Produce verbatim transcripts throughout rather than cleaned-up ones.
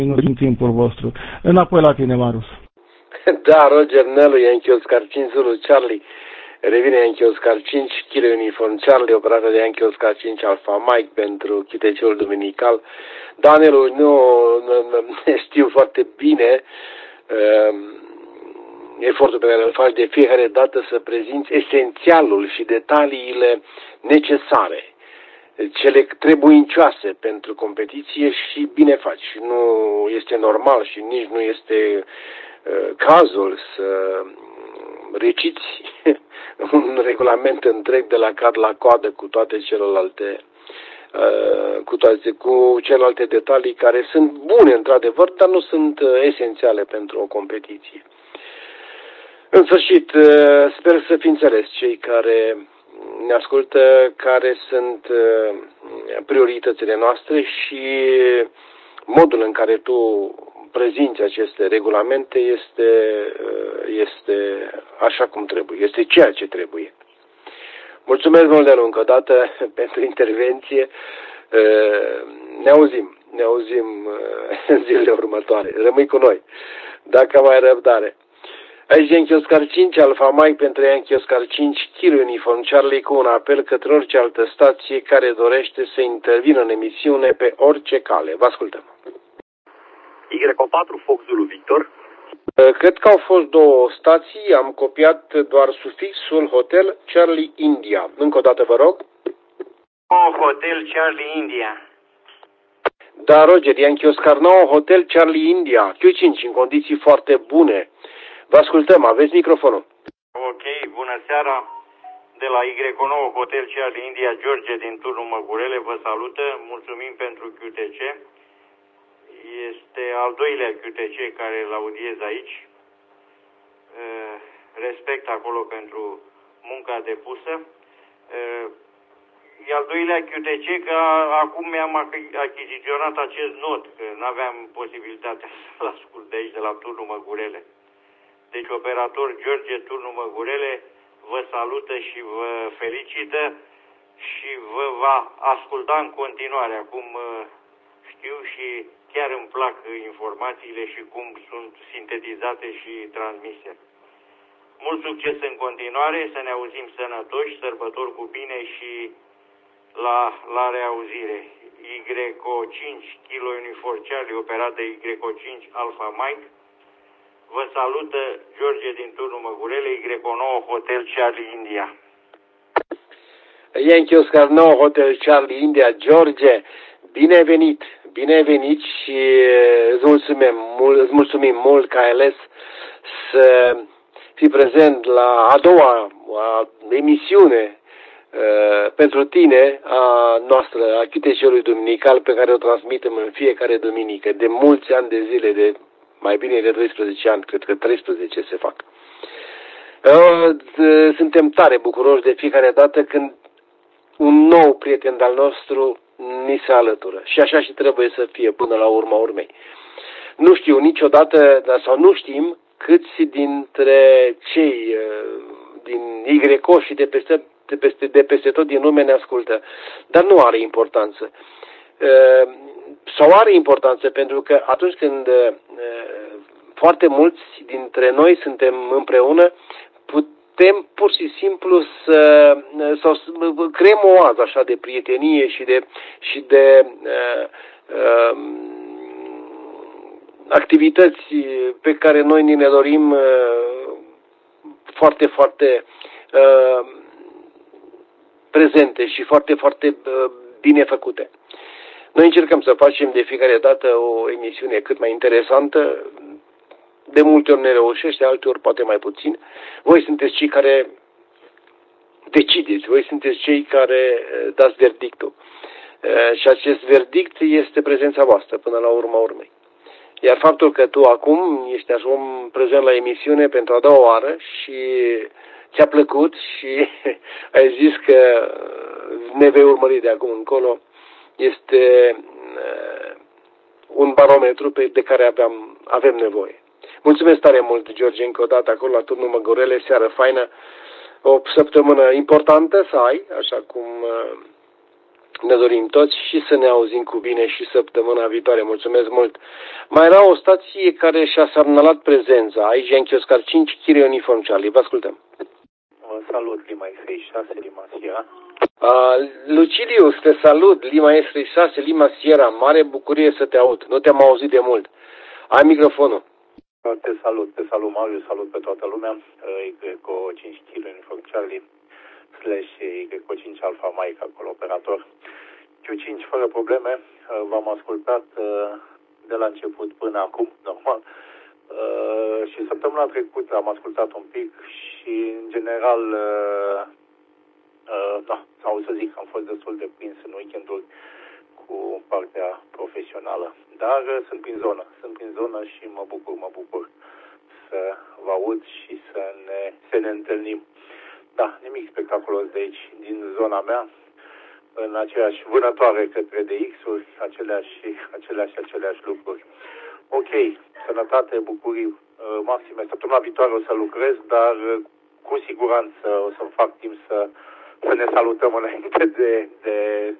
în timpul vostru. Înapoi la tine, Marius. Da, Roger Nelu, Yankee Oscar cinci Zulu Charlie. Revine Yankee Oscar cinci, Kilo Uniform Charlie, operată de Yankee Oscar cinci Alpha Mike pentru Q T C-ul duminical. Danielu, nu, nu știu foarte bine uh, efortul pe care îl faci de fiecare dată să prezinți esențialul și detaliile necesare, cele trebuincioase pentru competiție și bine faci. Nu este normal și nici nu este uh, cazul să reciți un regulament întreg de la cap la coadă cu toate celelalte uh, cu toate cu celelalte detalii care sunt bune într-adevăr, dar nu sunt uh, esențiale pentru o competiție. În sfârșit, uh, sper să fi înțeles cei care ne ascultă care sunt uh, prioritățile noastre și modul în care tu prezinți aceste regulamente este, este așa cum trebuie, este ceea ce trebuie. Mulțumesc mult de încă o dată pentru intervenție. Ne auzim, ne auzim în zilele următoare. Rămâi cu noi, dacă mai ai răbdare. Aici Yankee Oscar cinci, Alpha Mike pentru Yankee Oscar cinci, Kilo Uniform Charlie, cu un apel către orice altă stație care dorește să intervină în emisiune pe orice cale. Vă ascultăm. Y patru, Fox Zulu Victor. Cred că au fost două stații, am copiat doar sufixul Hotel Charlie India. Încă o dată vă rog. Oh, Hotel Charlie India. Da, Roger, Yankee Oscar nouă, Hotel Charlie India, Q cinci, în condiții foarte bune. Vă ascultăm, aveți microfonul. Ok, bună seara. De la Y nouă, Hotel Charlie India, George din turnul Măgurele, vă salută. Mulțumim pentru Q T C. Este al doilea Q T C care îl audiez aici. Respect acolo pentru munca depusă. E al doilea Q T C că acum mi-am achiziționat acest not, că nu aveam posibilitatea să-l ascult de aici, de la turnul Măgurele. Deci operator George, turnul Măgurele, vă salută și vă felicită și vă va asculta în continuare. Acum știu și chiar îmi plac informațiile și cum sunt sintetizate și transmise. Mult succes în continuare, să ne auzim sănătoși, sărbători cu bine și la, la reauzire. Y cinci, Kilo Uniform Charlie, operat de Y cinci Alpha Mike. Vă salută George din turnul Măgurele, Y nouă, Hotel Charlie India. Yankee Oscar nouă, Hotel Charlie India, George, bine venit, bine venit și îți mulțumim, îți mulțumim mult că ai ales să fii prezent la a doua a emisiune uh, pentru tine a noastră, a Q T C-ului duminical pe care o transmitem în fiecare duminică, de mulți ani de zile, de mai bine de treisprezece ani, cred că treisprezece se fac. Suntem tare bucuroși de fiecare dată când un nou prieten al nostru ni se alătură. Și așa și trebuie să fie până la urma urmei. Nu știu niciodată, sau nu știm câți dintre cei din Y și de peste, de, peste, de peste tot din lume ne ascultă. Dar nu are importanță. Sau are importanță pentru că atunci când foarte mulți dintre noi suntem împreună, putem pur și simplu să, sau să creăm o oază așa de prietenie și de, și de uh, uh, activități pe care noi ni le dorim uh, foarte, foarte uh, prezente și foarte, foarte uh, bine făcute. Noi încercăm să facem de fiecare dată o emisiune cât mai interesantă. De multe ori ne reușește, alteori poate mai puțin. Voi sunteți cei care decideți, voi sunteți cei care dați verdictul. Și acest verdict este prezența voastră până la urma urmei. Iar faptul că tu acum ești așa un prezent la emisiune pentru a doua oară și ți-a plăcut și ai zis că ne vei urmări de acum încolo, este un barometru pe de care aveam, avem nevoie. Mulțumesc tare mult, George, încă o dată acolo la turnul Măgurele, seară faină, o săptămână importantă să ai, așa cum ne dorim toți și să ne auzim cu bine și săptămâna viitoare. Mulțumesc mult! Mai era o stație care și-a semnalat prezența. Aici e în Chioscar cinci, Chirie Uniform Charlie. Vă ascultăm. Vă salut, Lima X șase, Lima Sierra. Uh, Lucilius, te salut, Lima X șase, Lima Sierra. Mare bucurie să te aud. Nu te-am auzit de mult. Ai microfonul. Te salut, te salut, Marius, salut pe toată lumea. Y cu cinci Kilo Uniform Charlie slash Y cu cinci Alpha Mike, acolo operator. Q cinci fără probleme. V-am ascultat de la început până acum, normal. Și săptămâna trecută am ascultat un pic și, în general, da, sau să zic, am fost destul de prins în weekendul cu partea profesională. Dar sunt prin zonă, sunt prin zonă și mă bucur, mă bucur să vă aud și să ne, să ne întâlnim. Da, nimic spectaculos de aici, din zona mea, în aceeași vânătoare către D X-uri, aceleași, aceleași, aceleași lucruri. Ok, sănătate, bucurii uh, maxime. Săptămâna viitoare o să lucrez, dar uh, cu siguranță o să-mi fac timp să, să ne salutăm înainte de, de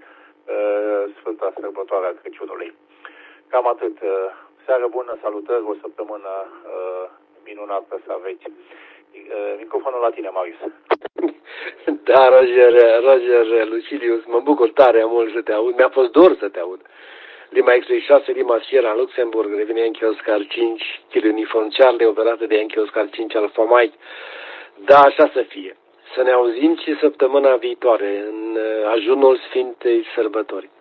uh, Sfânta Sărbătoare a Crăciunului. Cam atât. Uh, seară bună, salutări, o săptămână uh, minunată să aveți. Uh, microfonul la tine, Marius. Da, Roger, Roger Lucilius, mă bucur tare mult să te aud. Mi-a fost dor să te aud. Lima X șase, Lima Sierra în Luxemburg, revine Yankee Oscar cinci, Kilo Uniform Charlie, operată de Yankee Oscar cinci Alpha Mike. Da, așa să fie. Să ne auzim și săptămâna viitoare, în ajunul Sfintei Sărbători.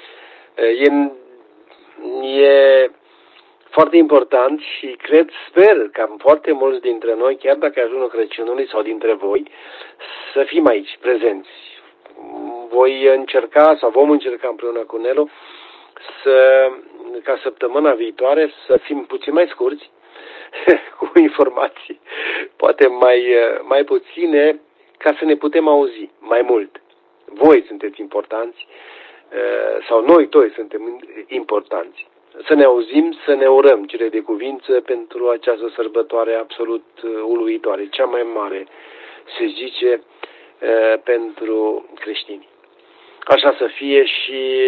E, e foarte important și cred, sper că foarte mulți dintre noi, chiar dacă e ajunul Crăciunului sau dintre voi, să fim aici, prezenți. Voi încerca, sau vom încerca împreună cu Nelu, să, ca săptămâna viitoare să fim puțin mai scurți, cu informații, poate mai, mai puține, ca să ne putem auzi mai mult. Voi sunteți importanți, sau noi toți suntem importanți. Să ne auzim, să ne urăm cele de cuvință pentru această sărbătoare absolut uluitoare, cea mai mare, se zice, pentru creștini. Așa să fie și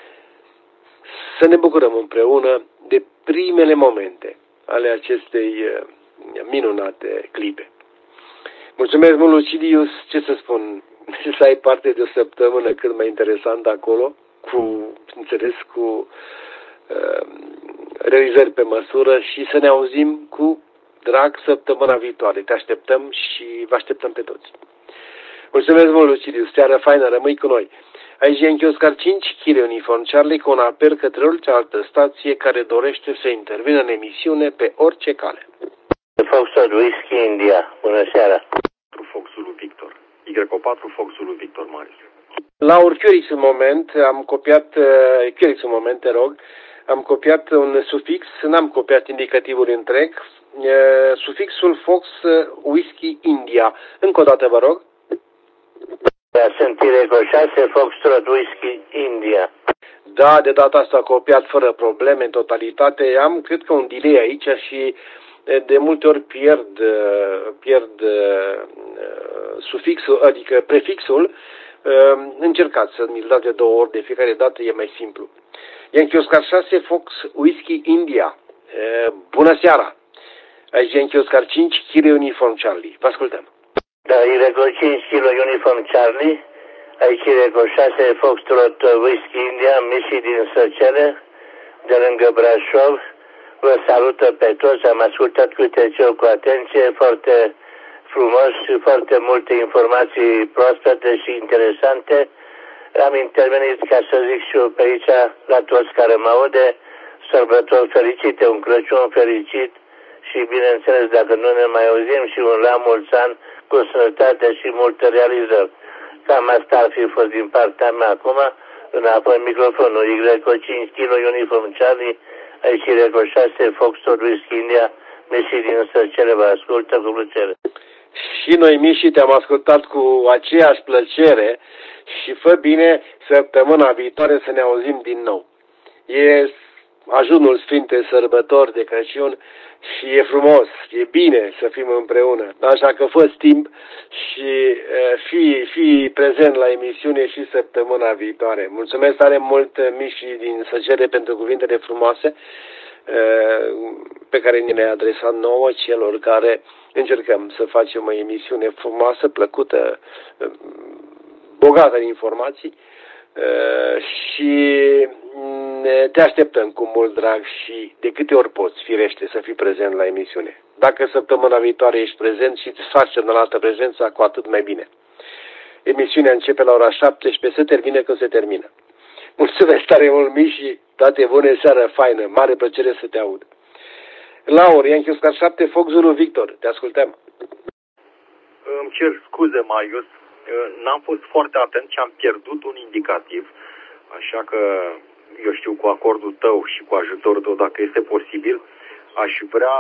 să ne bucurăm împreună de primele momente ale acestei minunate clipe. Mulțumesc mult, Lucilius, ce să spun, să ai parte de o săptămână cât mai interesantă acolo, cu, înțeles, cu uh, realizări pe măsură și să ne auzim cu drag săptămâna viitoare. Te așteptăm și vă așteptăm pe toți. Mulțumesc mult, Lucilius, seară faină, rămâi cu noi. Aici e Yankee Oscar cinci, Kilo Uniform Charlie, cu un apel către orice altă stație care dorește să intervină în emisiune pe orice cale. Foxtrot Whisky India, bună seara. patru Foxul Victor. Y patru Foxul Victor, Marius. La Urchiorix în moment, am copiat, Urchiorix în moment, te rog, am copiat un sufix, n-am copiat indicativul întreg, sufixul Fox Whisky India. Încă o dată, vă rog. Sunt Y șase, Foxtrot Whisky India. Da, de data asta copiat fără probleme, în totalitate. Am, cred că, un delay aici și de multe ori pierd, pierd uh, sufixul, adică prefixul. Uh, încercați să mi-l dați de două ori de fiecare dată, e mai simplu. Yankee Oscar șase, Fox Whisky India. Uh, bună seara! Aici Yankee Oscar cinci, Kilo Uniform Charlie. Vă ascultăm. Da, Y cinci Kilo Uniform Charlie. Aici Y șase, Foxtrot Whisky India, Misi din Săcele, de lângă Brașov. Vă salută pe toți, am ascultat cu tăceu cu atenție, foarte frumos și foarte multe informații proaspete și interesante. Am intervenit, ca să zic și eu pe aici, la toți care mă aude, sărbători fericite, un Crăciun fericit și, bineînțeles, dacă nu ne mai auzim, și un la mulți ani cu sănătate și multe realizări. Cam asta ar fi fost din partea mea acum. Înapoi microfonul Y cinci Kilo Uniform Charlie. Aici Y șase, Foxtrot Whisky India, Misi din Săcele, vă ascultă cu plăcere. Și noi, Miși, te-am ascultat cu aceeași plăcere și fă bine săptămâna viitoare să ne auzim din nou. E ajunul Sfinte Sărbători de Crăciun și e frumos, e bine să fim împreună. Așa că fă timp și fi, fi prezent la emisiune și săptămâna viitoare. Mulțumesc tare mult, Miși din Săcere, pentru cuvintele frumoase pe care ni le-ai adresat nouă, celor care încercăm să facem o emisiune frumoasă, plăcută, bogată în informații. Și te așteptăm cu mult drag și de câte ori poți, firește, să fii prezent la emisiune. Dacă săptămâna viitoare ești prezent și îți faci celălaltă prezența, cu atât mai bine. Emisiunea începe la ora șaptesprezece, se termine când se termină. Mulțumesc tare mult, Miși, toate bune, seară faină, mare plăcere să te aud. Laur, Yankee Oscar șapte, Fox Zulu Victor, te ascultăm. Îmi cer scuze, Marius, n-am fost foarte atent și am pierdut un indicativ, așa că, eu știu, cu acordul tău și cu ajutorul tău, dacă este posibil, aș vrea,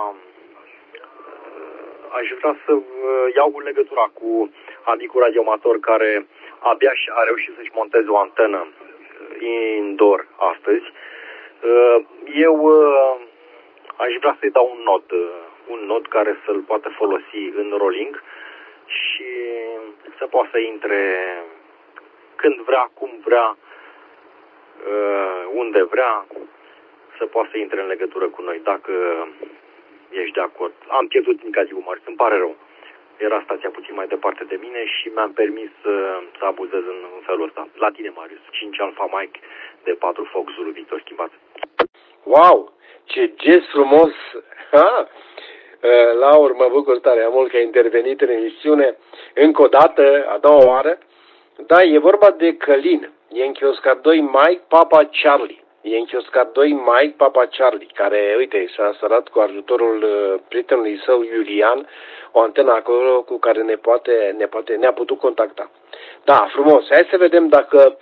aș vrea să iau legătura cu amicul radioamator care abia a reușit să-și monteze o antenă indoor astăzi. Eu aș vrea să-i dau un nod, un nod care să-l poată folosi în rolling și să poată să intre când vrea, cum vrea, unde vrea, să poată să intre în legătură cu noi, dacă ești de acord. Am pierdut indicativul, Marius, îmi pare rău. Era stația puțin mai departe de mine și mi-am permis să, să abuzez în, în felul ăsta. La tine, Marius, cinci Alpha Mike de patru Fox Zulu Victor, schimbat. Wow! Ce gest frumos! Ha! Laur, mă bucur tare mult că ai intervenit în emisiune încă o dată, a doua oară. Da, e vorba de Călin, Yankee Oscar doi Mike Papa Charlie. Yankee Oscar doi Mike Papa Charlie, care, uite, s-a sărat cu ajutorul prietenului său Iulian, o antenă acolo cu care ne poate, ne poate, ne-a putut contacta. Da, frumos. Hai să vedem dacă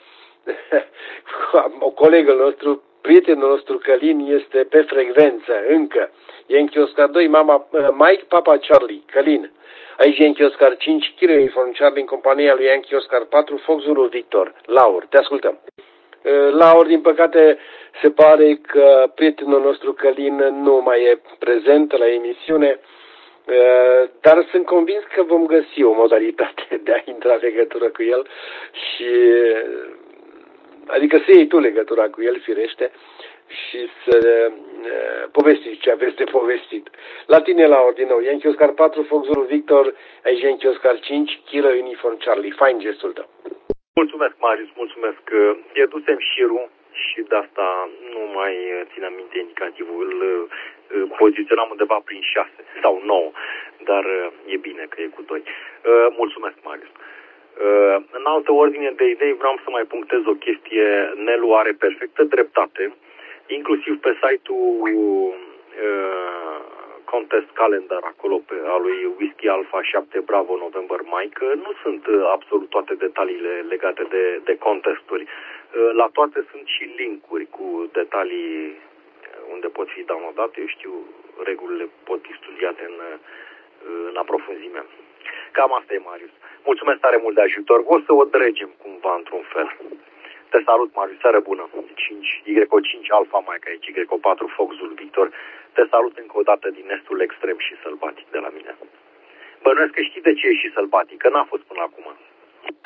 colegul nostru, prietenul nostru Călin este pe frecvență încă. Yankee Oscar doi, mama, Mike Papa Charlie, Călin. Aici Yankee Oscar cinci, Kilo Uniform Charlie în compania lui Yankee Oscar patru, Fox Zulu Victor. Laur, te ascultăm. Laur, din păcate, se pare că prietenul nostru Călin nu mai e prezent la emisiune, dar sunt convins că vom găsi o modalitate de a intra în legătură cu el și, adică să iei tu legătura cu el, firește, și să uh, povestiți ce aveți de povestit. La tine, Laur, din nou, Yankee Oscar patru, Fox Zulu Victor, aici Yankee Oscar cinci, Kilo Uniform Charlie. Fain gestul tău. Mulțumesc, Marius, mulțumesc. Pierdusem șirul și de asta nu mai țin aminte indicativul. Îl poziționam undeva prin șase sau nouă, dar e bine că e cu doi. Mulțumesc, Marius. În altă ordine de idei vreau să mai punctez o chestie. Nelu are perfectă dreptate, inclusiv pe site-ul Contest Calendar, acolo pe a lui Whiskey Alpha șapte Bravo November Mike, nu sunt absolut toate detaliile legate de, de contesturi. La toate sunt și linkuri cu detalii unde pot fi downloadate. Eu știu, regulile pot fi studiate în, în aprofunzime. Cam asta e, Marius. Mulțumesc tare mult de ajutor. O să o dregem cumva într-un fel. Te salut, Marius. Seară bună. cinci, Y cinci Alpha Mike aici, Y patru Fox Zulu Victor. Te salut încă o dată din estul extrem și sălbatic de la mine. Bănuiesc că știi de ce e și sălbatic, că n-a fost până acum.